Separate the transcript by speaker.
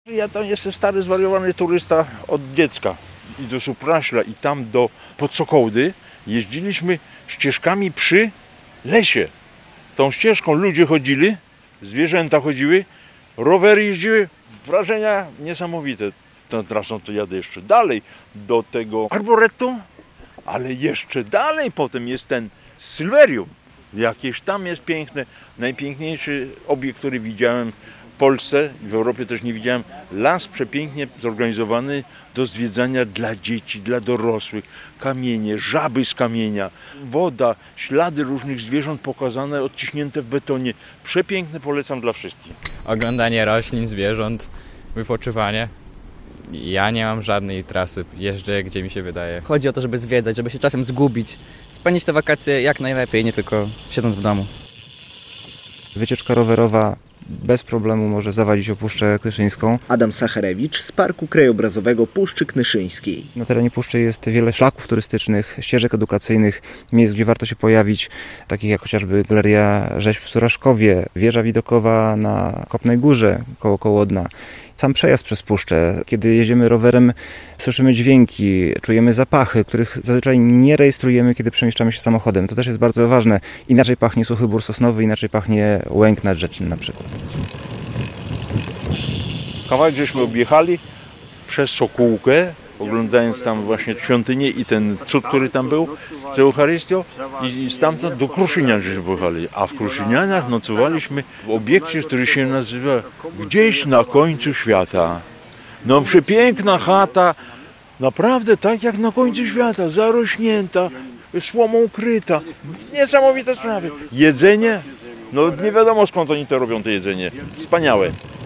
Speaker 1: Ja tam jestem stary, zwariowany turysta od dziecka. I do Supraśla i tam do Podsokołdy jeździliśmy ścieżkami przy lesie. Tą ścieżką ludzie chodzili, zwierzęta chodziły, rowery jeździły. Wrażenia niesamowite. Tą trasą to jadę jeszcze dalej do tego arboretum, ale jeszcze dalej potem jest ten Silverium. Jakieś tam jest piękne, najpiękniejszy obiekt, który widziałem w Polsce i w Europie też nie widziałem. Las przepięknie zorganizowany do zwiedzania dla dzieci, dla dorosłych. Kamienie, żaby z kamienia, woda, ślady różnych zwierząt pokazane, odciśnięte w betonie. Przepiękne, polecam dla wszystkich.
Speaker 2: Oglądanie roślin, zwierząt, wypoczywanie. Ja nie mam żadnej trasy, jeżdżę gdzie mi się wydaje.
Speaker 3: Chodzi o to, żeby zwiedzać, żeby się czasem zgubić, spędzić te wakacje jak najlepiej, nie tylko siedząc w domu.
Speaker 4: Wycieczka rowerowa bez problemu może zawadzić o Puszczę Knyszyńską.
Speaker 5: Adam Sacharewicz z Parku Krajobrazowego Puszczy Knyszyńskiej.
Speaker 4: Na terenie Puszczy jest wiele szlaków turystycznych, ścieżek edukacyjnych, miejsc, gdzie warto się pojawić, takich jak chociażby Galeria Rzeźb w Suraszkowie, wieża widokowa na Kopnej Górze koło Kołodna. Sam przejazd przez puszczę, kiedy jedziemy rowerem, słyszymy dźwięki, czujemy zapachy, których zazwyczaj nie rejestrujemy, kiedy przemieszczamy się samochodem. To też jest bardzo ważne. Inaczej pachnie suchy bór sosnowy, inaczej pachnie łęk nadrzeczny na przykład.
Speaker 1: Kawałek żeśmy objechali przez Sokółkę, oglądając tam właśnie świątynię i ten cud, który tam był z Eucharystią i stamtąd do Kruszynian żeśmy pojechali. A w Kruszynianach nocowaliśmy w obiekcie, który się nazywa Gdzieś na końcu świata. No przepiękna chata, naprawdę tak jak na końcu świata, zarośnięta, słomą kryta. Niesamowite sprawy. Jedzenie, no nie wiadomo skąd oni to robią, to jedzenie. Wspaniałe.